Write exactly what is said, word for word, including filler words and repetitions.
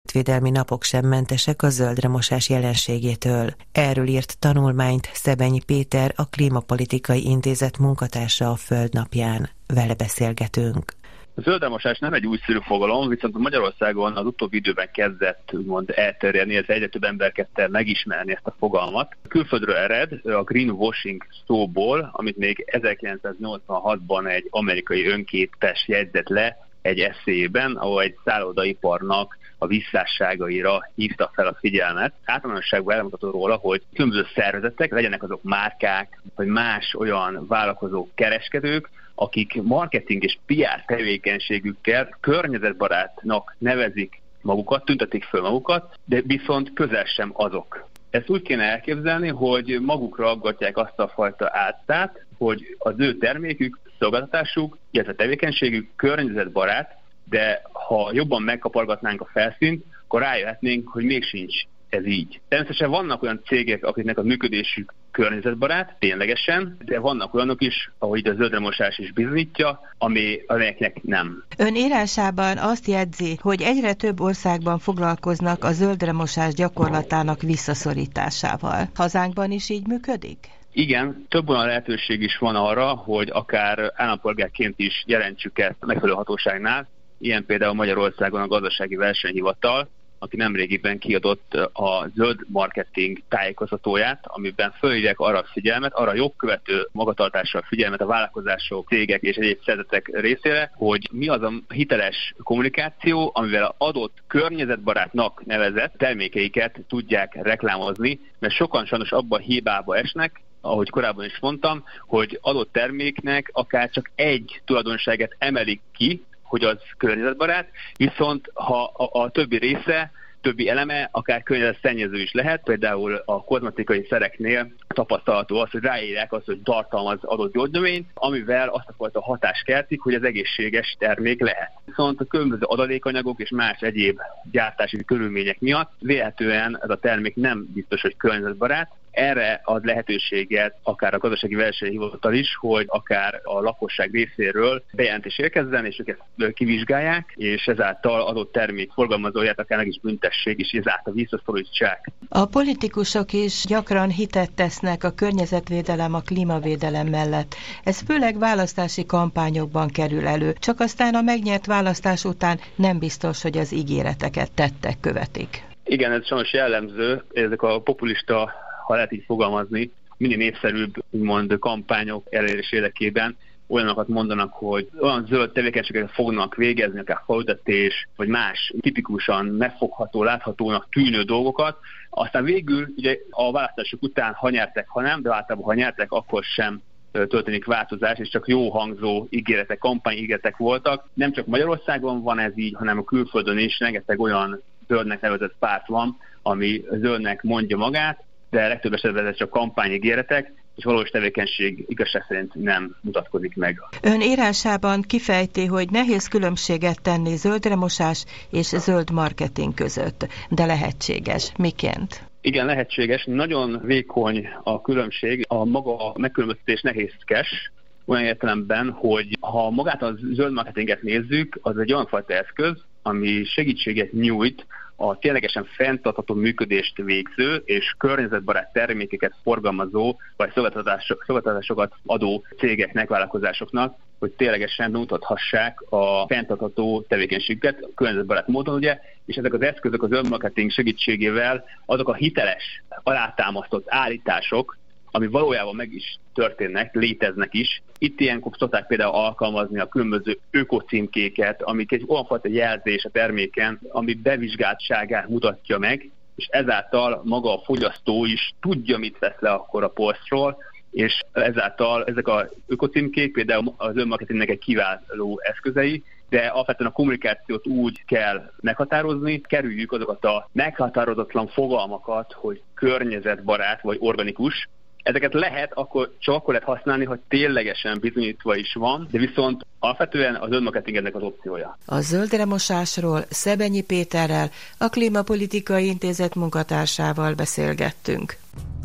környezetvédelmi napok sem mentesek a zöldremosás jelenségétől. Erről írt tanulmányt Szebenyi Péter, a Klímapolitikai Intézet munkatársa a Föld napján. Vele beszélgetünk. A zöldremosás nem egy újszerű fogalom, viszont Magyarországon az utóbbi időben kezdett úgymond elterjedni, ez egyre több ember kezdte megismerni ezt a fogalmat. Külföldről ered a greenwashing szóból, amit még ezerkilencszáznyolcvanhatban egy amerikai önképes jegyzett le egy esszéjében, ahol egy szállodaiparnak a visszásságaira hívta fel a figyelmet. Általánosságban elmutató róla, hogy különböző szervezetek, legyenek azok márkák, vagy más olyan vállalkozók, kereskedők, akik marketing és pé er tevékenységükkel környezetbarátnak nevezik magukat, tüntetik föl magukat, de viszont közel sem azok. Ezt úgy kéne elképzelni, hogy magukra aggatják azt a fajta álcát, hogy az ő termékük, szolgáltatásuk, illetve tevékenységük környezetbarát, de ha jobban megkapargatnánk a felszínt, akkor rájöhetnénk, hogy még sincs ez így. Természetesen vannak olyan cégek, akiknek a működésük környezetbarát, ténylegesen, de vannak olyanok is, ahogy a zöldremosás is bizonyítja, ami, amelyeknek nem. Ön írásában azt jegyzi, hogy egyre több országban foglalkoznak a zöldremosás gyakorlatának visszaszorításával. Hazánkban is így működik? Igen, több olyan lehetőség is van arra, hogy akár állampolgárként is jelentsük ezt a megfelelő hatóságnál. Ilyen például Magyarországon a Gazdasági Versenyhivatal, aki nemrégiben kiadott a zöld marketing tájékoztatóját, amiben fölhívják arra a figyelmet, arra jogkövető magatartásra a figyelmet a vállalkozások, cégek és egyéb szervezetek részére, hogy mi az a hiteles kommunikáció, amivel az adott környezetbarátnak nevezett termékeiket tudják reklámozni, mert sokan sajnos abban a hibába esnek, ahogy korábban is mondtam, hogy adott terméknek akár csak egy tulajdonságát emelik ki, hogy az környezetbarát, viszont ha a, a többi része, többi eleme akár környezetszennyező is lehet, például a kozmetikai szereknél tapasztalható az, hogy ráírják azt, hogy tartalmaz adott gyógynövényt, amivel azt a fajta hatást keltik, hogy az egészséges termék lehet. Viszont a különböző adalékanyagok és más egyéb gyártási körülmények miatt véletlenül ez a termék nem biztos, hogy környezetbarát. Erre ad lehetőséget akár a Gazdasági Versenyhivatal is, hogy akár a lakosság részéről bejelentés érkezzen, és ők ezt kivizsgálják, és ezáltal adott termék forgalmazóját akár meg is büntessék, és ezáltal visszaszorítsák. A politikusok is gyakran hitet tesznek a környezetvédelem, a klímavédelem mellett. Ez főleg választási kampányokban kerül elő, csak aztán a megnyert választás után nem biztos, hogy az ígéreteket tettek követik. Igen, ez sajnos jellemző, ezek a populista, ha lehet így fogalmazni, minél népszerűbb úgymond kampányok elérés érdekében olyanokat mondanak, hogy olyan zöld tevékenységeket fognak végezni, akár faültetés, vagy más tipikusan megfogható, láthatónak tűnő dolgokat. Aztán végül ugye a választások után, ha nyertek, ha nem, de általában ha nyertek, akkor sem történik változás, és csak jó hangzó ígéretek, kampányígéretek voltak. Nem csak Magyarországon van ez így, hanem a külföldön is rengeteg olyan zöldnek nevezett párt van, ami zöldnek mondja magát, de legtöbb esetben ez csak kampányígéretek, és valós tevékenység igazság szerint nem mutatkozik meg. Ön írásában kifejti, hogy nehéz különbséget tenni zöldremosás és zöld marketing között, de lehetséges. Miként? Igen, lehetséges. Nagyon vékony a különbség, a maga megkülönböztetés nehézkes, olyan értelemben, hogy ha magát a zöld marketinget nézzük, az egy olyan fajta eszköz, ami segítséget nyújt a ténylegesen fenntartható működést végző és környezetbarát termékeket forgalmazó vagy szolgáltatások, szolgáltatásokat adó cégeknek, vállalkozásoknak, hogy ténylegesen mutathassák a fenntartható tevékenységüket környezetbarát módon, ugye, és ezek az eszközök az önmarketing segítségével azok a hiteles, alátámasztott állítások, ami valójában meg is történnek, léteznek is. Itt ilyenkor szokták például alkalmazni a különböző ökocímkéket, amik egy olyan fajta jelzés a terméken, ami bevizsgáltságát mutatja meg, és ezáltal maga a fogyasztó is tudja, mit vesz le akkor a polcról, és ezáltal ezek az ökocímkék például az önmarketingnek egy kiváló eszközei, de alapvetően a kommunikációt úgy kell meghatározni, kerüljük azokat a meghatározatlan fogalmakat, hogy környezetbarát vagy organikus. Ezeket lehet, akkor csak akkor lehet használni, hogy ténylegesen bizonyítva is van, de viszont alapvetően az önmarketing ennek az opciója. A zöldremosásról Szebenyi Péterrel, a Klímapolitikai Intézet munkatársával beszélgettünk.